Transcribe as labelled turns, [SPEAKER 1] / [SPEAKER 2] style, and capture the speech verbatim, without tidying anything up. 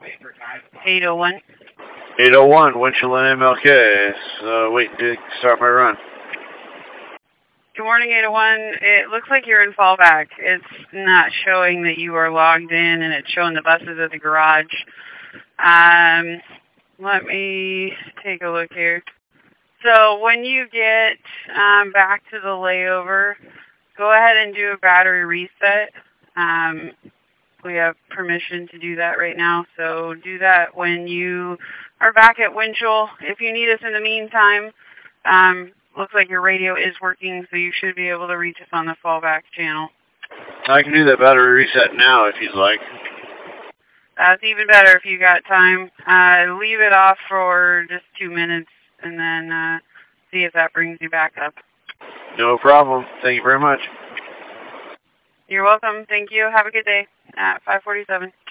[SPEAKER 1] eight oh one.
[SPEAKER 2] eight oh one, Winchell and M L K. So, wait to start my run.
[SPEAKER 1] Good morning, eight oh one. It looks like you're in fallback. It's not showing that you are logged in, and it's showing the buses at the garage. Um, let me take a look here. So when you get um, back to the layover, go ahead and do a battery reset. Um, we have permission to do that right now, so do that when you are back at Winchell. If you need us in the meantime, um, looks like your radio is working, so you should be able to reach us on the fallback channel.
[SPEAKER 2] I can do that battery reset now if you'd like.
[SPEAKER 1] That's even better if you got time. Uh, leave it off for just two minutes and then uh, see if that brings you back up.
[SPEAKER 2] No problem. Thank you very much.
[SPEAKER 1] You're welcome. Thank you. Have a good day. At five forty-seven.